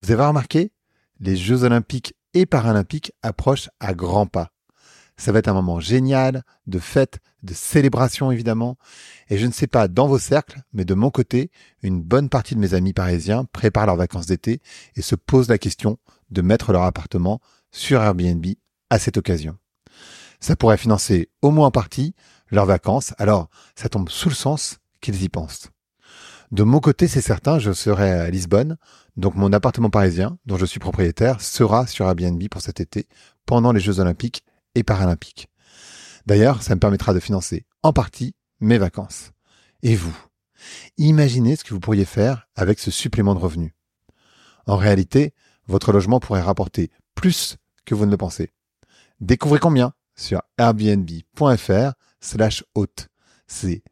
Vous avez remarqué, les Jeux Olympiques et Paralympiques approchent à grands pas. Ça va être un moment génial, de fête, de célébration évidemment. Et je ne sais pas dans vos cercles, mais de mon côté, une bonne partie de mes amis parisiens préparent leurs vacances d'été et se posent la question de mettre leur appartement sur Airbnb à cette occasion. Ça pourrait financer au moins en partie leurs vacances, alors ça tombe sous le sens qu'ils y pensent. De mon côté, c'est certain, je serai à Lisbonne, donc mon appartement parisien, dont je suis propriétaire, sera sur Airbnb pour cet été, pendant les Jeux Olympiques et Paralympiques. D'ailleurs, ça me permettra de financer en partie mes vacances. Et vous, imaginez ce que vous pourriez faire avec ce supplément de revenus. En réalité, votre logement pourrait rapporter plus que vous ne le pensez. Découvrez combien sur airbnb.fr/hôte. C'est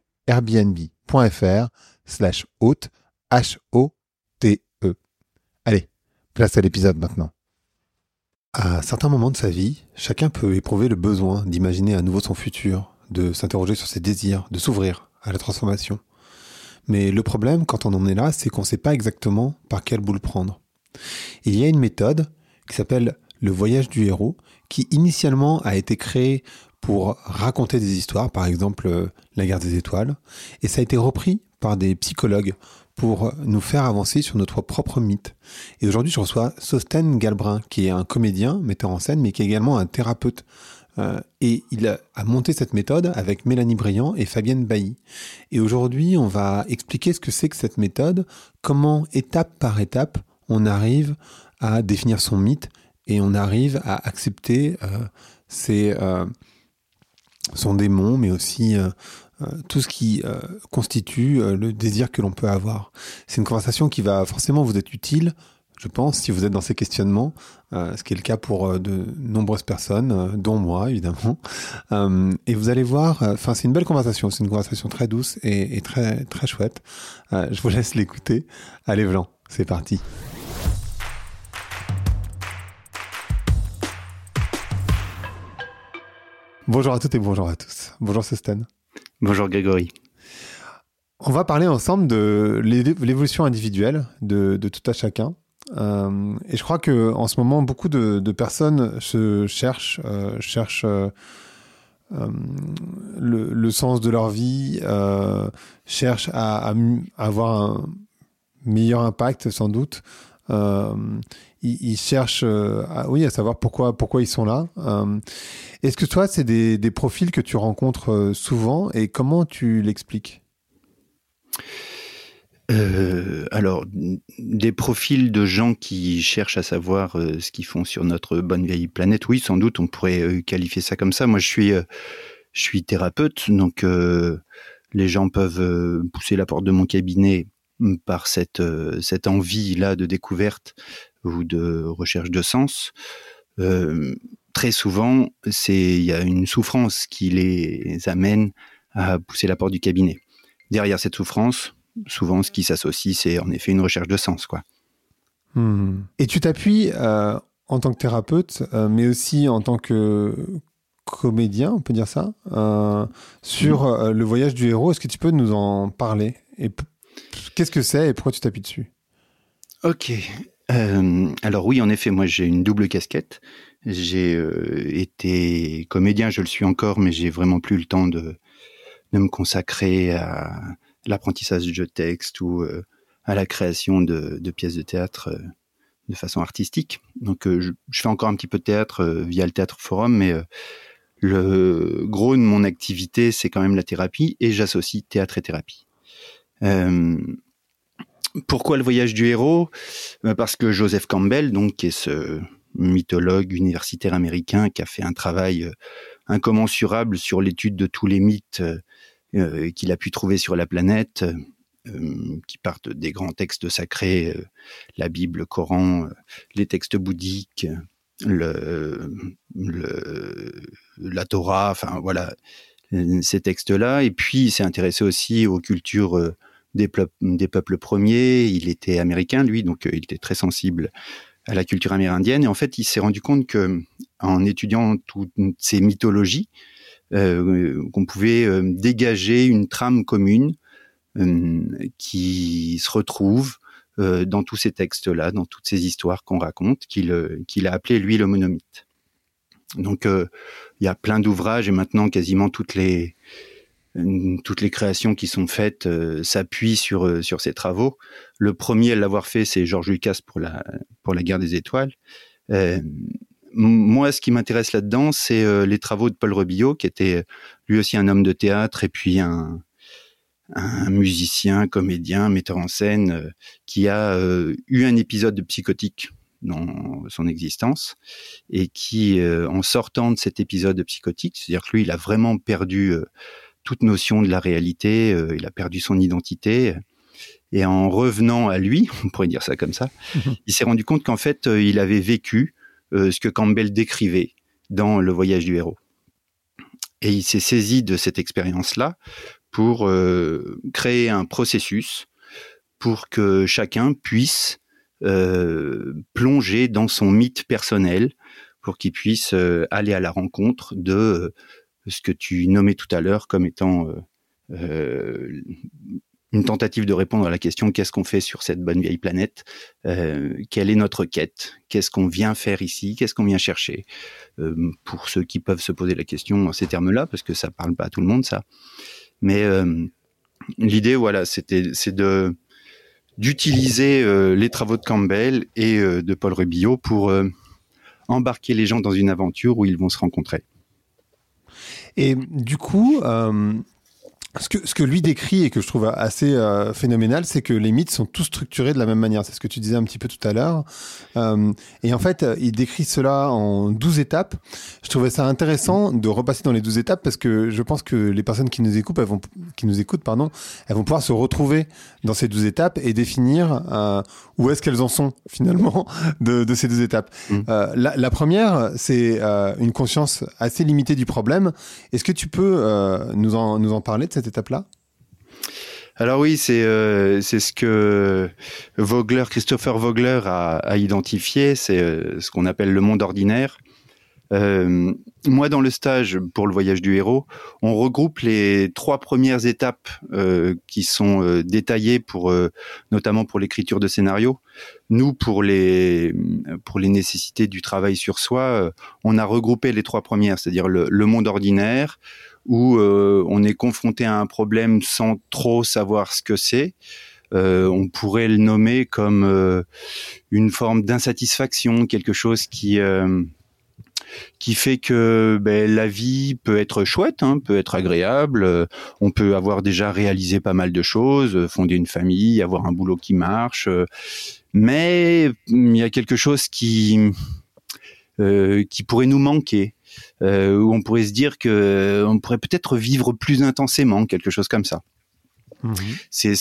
airbnb.fr/hôte, H-O-T-E. Allez, place à l'épisode maintenant. À certains moments de sa vie, chacun peut éprouver le besoin d'imaginer à nouveau son futur, de s'interroger sur ses désirs, de s'ouvrir à la transformation. Mais le problème, quand on en est là, c'est qu'on ne sait pas exactement par quel bout le prendre. Il y a une méthode qui s'appelle le voyage du héros, qui initialement a été créée pour raconter des histoires, par exemple la guerre des étoiles, et ça a été repris par des psychologues pour nous faire avancer sur notre propre mythe. Et aujourd'hui, je reçois Sostène Galbrin, qui est un comédien, metteur en scène, mais qui est également un thérapeute. Et il a monté cette méthode avec Mélanie Briand et Fabienne Bailly. Et aujourd'hui, on va expliquer ce que c'est que cette méthode, comment, étape par étape, on arrive à définir son mythe et on arrive à accepter son démon, mais aussi tout ce qui constitue le désir que l'on peut avoir. C'est une conversation qui va forcément vous être utile, je pense, si vous êtes dans ces questionnements, ce qui est le cas pour de nombreuses personnes, dont moi, évidemment. Et vous allez voir, c'est une belle conversation, c'est une conversation très douce et très, très chouette. Je vous laisse l'écouter. Allez, Vlan, c'est parti. Bonjour à toutes et bonjour à tous. Bonjour Sostène. Bonjour Grégory. On va parler ensemble de l'évolution individuelle de tout à chacun. Et je crois que en ce moment, beaucoup de personnes se cherchent le sens de leur vie, cherchent à avoir un meilleur impact sans doute. Ils cherchent à savoir pourquoi ils sont là. Est-ce que toi, c'est des profils que tu rencontres souvent et comment tu l'expliques ? Alors, des profils de gens qui cherchent à savoir ce qu'ils font sur notre bonne vieille planète, oui, sans doute, on pourrait qualifier ça comme ça. Moi, je suis thérapeute, donc les gens peuvent pousser la porte de mon cabinet par cette envie-là de découverte ou de recherche de sens. Très souvent, il y a une souffrance qui les amène à pousser la porte du cabinet. Derrière cette souffrance, souvent, ce qui s'associe, c'est en effet une recherche de sens, quoi. Et tu t'appuies en tant que thérapeute, mais aussi en tant que comédien, on peut dire ça, sur le voyage du héros. Est-ce que tu peux nous en parler ? Et qu'est-ce que c'est et pourquoi tu t'appuies dessus ? Ok. Alors oui, en effet, moi j'ai une double casquette. J'ai été comédien, je le suis encore, mais j'ai vraiment plus le temps de me consacrer à l'apprentissage de texte ou à la création de pièces de théâtre de façon artistique. Donc je fais encore un petit peu de théâtre via le Théâtre Forum, mais le gros de mon activité, c'est quand même la thérapie, et j'associe théâtre et thérapie. Pourquoi le voyage du héros ? Parce que Joseph Campbell, donc, qui est ce mythologue universitaire américain qui a fait un travail incommensurable sur l'étude de tous les mythes qu'il a pu trouver sur la planète, qui partent des grands textes sacrés, la Bible, le Coran, les textes bouddhiques, la Torah, enfin voilà, ces textes-là. Et puis il s'est intéressé aussi aux cultures des peuples premiers. Il était américain, lui, donc il était très sensible à la culture amérindienne. Et en fait, il s'est rendu compte que, en étudiant toutes ces mythologies, qu'on pouvait dégager une trame commune qui se retrouve dans tous ces textes-là, dans toutes ces histoires qu'on raconte, qu'il a appelé lui le monomythe. Donc il y a plein d'ouvrages et maintenant quasiment toutes les créations qui sont faites s'appuient sur ces travaux. Le premier à l'avoir fait, c'est George Lucas pour la Guerre des Étoiles. Moi, ce qui m'intéresse là-dedans, c'est les travaux de Paul Rebillot, qui était lui aussi un homme de théâtre et puis un musicien, comédien, metteur en scène, qui a eu un épisode de psychotique dans son existence et qui, en sortant de cet épisode de psychotique, c'est-à-dire que lui, il a vraiment perdu toute notion de la réalité, il a perdu son identité. Et en revenant à lui, on pourrait dire ça comme ça, il s'est rendu compte qu'en fait, il avait vécu ce que Campbell décrivait dans Le Voyage du héros. Et il s'est saisi de cette expérience-là pour créer un processus pour que chacun puisse plonger dans son mythe personnel, pour qu'il puisse aller à la rencontre de ce que tu nommais tout à l'heure comme étant une tentative de répondre à la question qu'est-ce qu'on fait sur cette bonne vieille planète, quelle est notre quête, qu'est-ce qu'on vient faire ici, qu'est-ce qu'on vient chercher, pour ceux qui peuvent se poser la question en ces termes-là, parce que ça parle pas à tout le monde ça. Mais l'idée, voilà, c'est d'utiliser les travaux de Campbell et de Paul Rebillot pour embarquer les gens dans une aventure où ils vont se rencontrer. Et du coup, ce que lui décrit et que je trouve assez phénoménal, c'est que les mythes sont tous structurés de la même manière. C'est ce que tu disais un petit peu tout à l'heure. Et en fait, il décrit cela en 12 étapes. Je trouvais ça intéressant de repasser dans les 12 étapes parce que je pense que les personnes qui nous écoutent, elles vont pouvoir se retrouver dans ces 12 étapes et définir où est-ce qu'elles en sont finalement de ces 12 étapes. La première, c'est une conscience assez limitée du problème. Est-ce que tu peux nous en parler de cette étape-là ? Alors oui, c'est ce que Christopher Vogler a identifié, c'est ce qu'on appelle le monde ordinaire. Moi, dans le stage pour le voyage du héros, on regroupe les 3 premières étapes qui sont détaillées notamment pour l'écriture de scénario. Nous, pour les nécessités du travail sur soi, on a regroupé les 3 premières, c'est-à-dire le monde ordinaire, où on est confronté à un problème sans trop savoir ce que c'est. On pourrait le nommer comme une forme d'insatisfaction, quelque chose qui fait que la vie peut être chouette, peut être agréable. On peut avoir déjà réalisé pas mal de choses, fonder une famille, avoir un boulot qui marche. Mais il y a quelque chose qui pourrait nous manquer. Où on pourrait se dire que on pourrait peut-être vivre plus intensément, quelque chose comme ça. C'est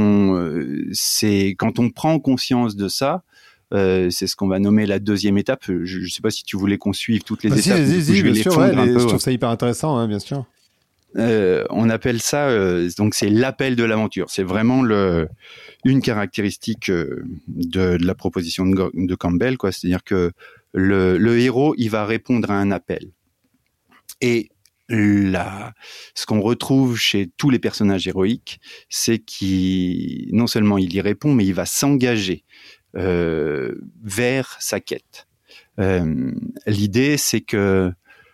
quand on prend conscience de ça, c'est ce qu'on va nommer la deuxième étape. Je ne sais pas si tu voulais qu'on suive toutes les étapes. Je vais les fondre un peu. Je trouve ça hyper intéressant, bien sûr. On appelle ça, donc c'est l'appel de l'aventure. C'est vraiment une caractéristique de la proposition de Campbell, quoi. C'est-à-dire que le héros, il va répondre à un appel. Et ce qu'on retrouve chez tous les personnages héroïques, c'est non seulement il y répond, mais il va s'engager vers sa quête. L'idée, c'est que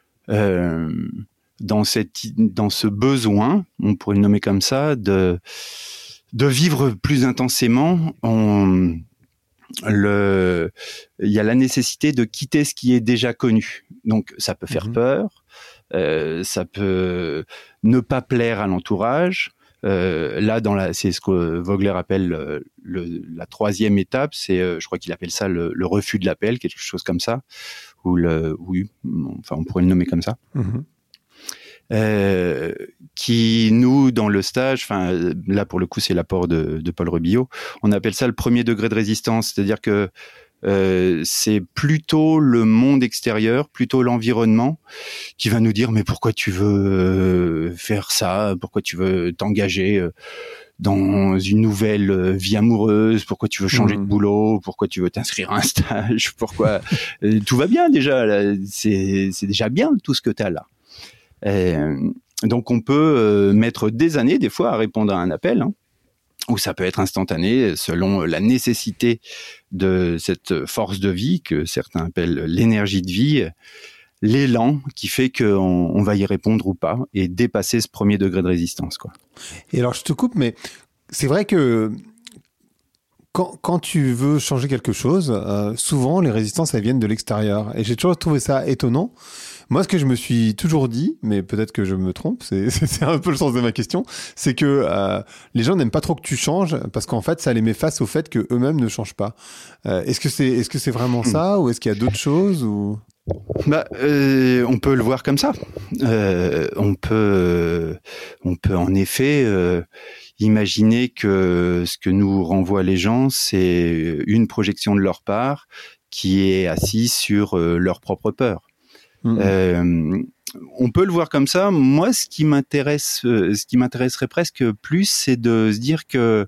dans ce besoin, on pourrait le nommer comme ça, de vivre plus intensément, il y a la nécessité de quitter ce qui est déjà connu. Donc ça peut faire peur, ça peut ne pas plaire à l'entourage. Là, c'est ce que Vogler appelle la 3e étape. C'est, je crois qu'il appelle ça le refus de l'appel, quelque chose comme ça, on pourrait le nommer comme ça. Qui nous, dans le stage, là pour le coup c'est l'apport de Paul Rebillot, on appelle ça le premier degré de résistance, c'est-à-dire que c'est plutôt le monde extérieur, plutôt l'environnement qui va nous dire mais pourquoi tu veux faire ça, pourquoi tu veux t'engager dans une nouvelle vie amoureuse, pourquoi tu veux changer de boulot, pourquoi tu veux t'inscrire à un stage, pourquoi tout va bien déjà, là, c'est déjà bien tout ce que tu as là. Donc on peut mettre des années des fois à répondre à un appel, ou ça peut être instantané selon la nécessité de cette force de vie que certains appellent l'énergie de vie, l'élan qui fait qu'on va y répondre ou pas et dépasser ce premier degré de résistance, quoi. Et alors, je te coupe, mais c'est vrai que quand tu veux changer quelque chose, souvent les résistances elles viennent de l'extérieur. Et j'ai toujours trouvé ça étonnant. Moi, ce que je me suis toujours dit, mais peut-être que je me trompe, c'est un peu le sens de ma question, c'est que les gens n'aiment pas trop que tu changes parce qu'en fait, ça les met face au fait que eux-mêmes ne changent pas. Est-ce que c'est vraiment ça ou est-ce qu'il y a d'autres choses ou... On peut le voir comme ça. On peut en effet imaginer que ce que nous renvoient les gens, c'est une projection de leur part qui est assise sur leur propre peur. On peut le voir comme ça. Moi, ce qui m'intéresserait presque plus, c'est de se dire que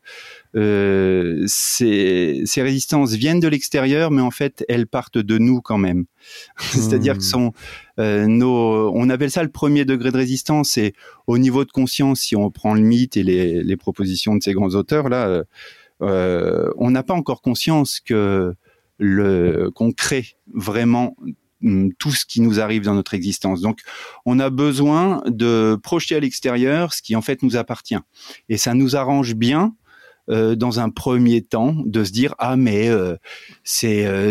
ces résistances viennent de l'extérieur, mais en fait, elles partent de nous quand même. C'est-à-dire que on appelle ça le premier degré de résistance. Et au niveau de conscience, si on prend le mythe et les propositions de ces grands auteurs là, on n'a pas encore conscience qu'on crée vraiment tout ce qui nous arrive dans notre existence. Donc, on a besoin de projeter à l'extérieur ce qui en fait nous appartient. Et ça nous arrange bien dans un premier temps de se dire c'est